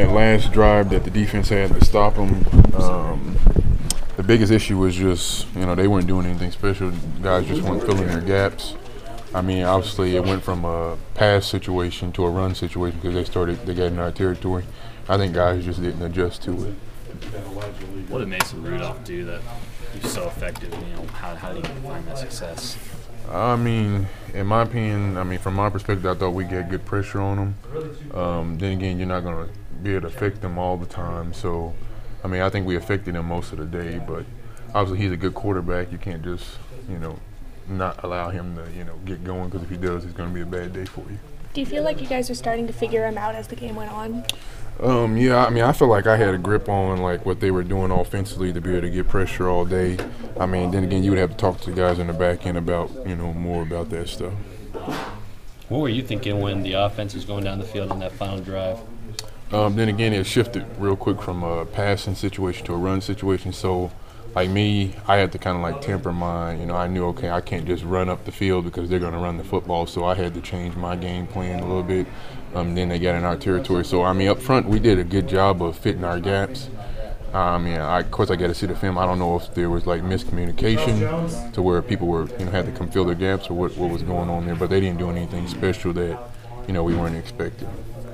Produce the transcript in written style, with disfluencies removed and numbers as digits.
last drive that the defense had to stop them. The biggest issue was just, they weren't doing anything special. Guys just weren't filling their gaps. I mean, obviously it went from a pass situation to a run situation because they got in our territory. I think guys just didn't adjust to it. What did Mason Rudolph do that he was so effective? How did he find that success? I mean, in my opinion, from my perspective, I thought we get good pressure on them. Then again, you're not going to be able to affect them all the time. So, I think we affected him most of the day. But obviously, he's a good quarterback. You can't just, not allow him to, get going, because if he does, it's going to be a bad day for you. Do you feel like you guys are starting to figure him out as the game went on? Yeah, I feel like I had a grip on what they were doing offensively to be able to get pressure all day. Then again, you would have to talk to the guys in the back end about, more about that stuff. What were you thinking when the offense was going down the field on that final drive? Then again, it shifted real quick from a passing situation to a run situation. So, like me, I had to kind of temper mine. I knew, okay, I can't just run up the field because they're going to run the football. So I had to change my game plan a little bit. Then they got in our territory. So, up front, we did a good job of fitting our gaps. Of course, I got to see the film. I don't know if there was miscommunication to where people were, had to come fill their gaps or what was going on there. But they didn't do anything special that, we weren't expecting.